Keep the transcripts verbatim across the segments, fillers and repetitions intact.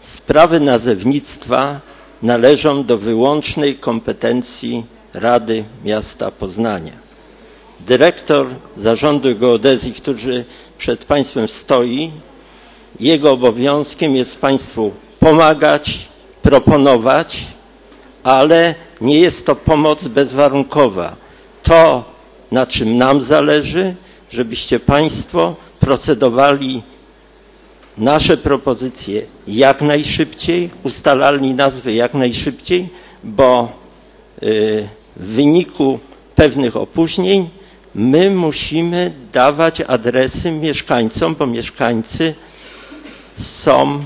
sprawy nazewnictwa należą do wyłącznej kompetencji Rady Miasta Poznania. Dyrektor Zarządu Geodezji, który przed Państwem stoi, jego obowiązkiem jest Państwu pomagać, proponować, ale nie jest to pomoc bezwarunkowa. To, na czym nam zależy, żebyście Państwo procedowali nasze propozycje jak najszybciej, ustalali nazwy jak najszybciej, bo y, w wyniku pewnych opóźnień my musimy dawać adresy mieszkańcom, bo mieszkańcy są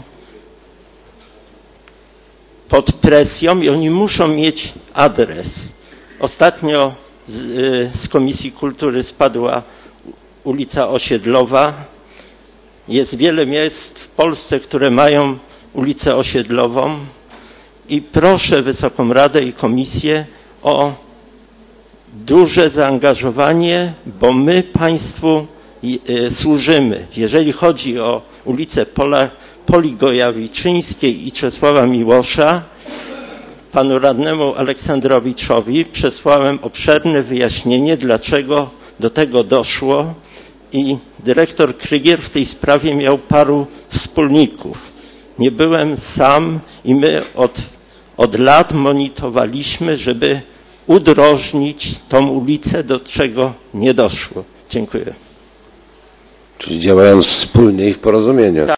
pod presją i oni muszą mieć adres. Ostatnio z, y, z Komisji Kultury spadła ulica Osiedlowa. Jest wiele miast w Polsce, które mają ulicę Osiedlową i proszę Wysoką Radę i Komisję o duże zaangażowanie, bo my Państwu y, służymy. Jeżeli chodzi o ulicę Pola, Poli Gojawiczyńskiej i Czesława Miłosza, panu radnemu Aleksandrowiczowi przesłałem obszerne wyjaśnienie, dlaczego do tego doszło, i dyrektor Krygier w tej sprawie miał paru wspólników. Nie byłem sam i my od, od lat monitorowaliśmy, żeby udrożnić tą ulicę, do czego nie doszło. Dziękuję. Czyli działając wspólnie i w porozumieniu.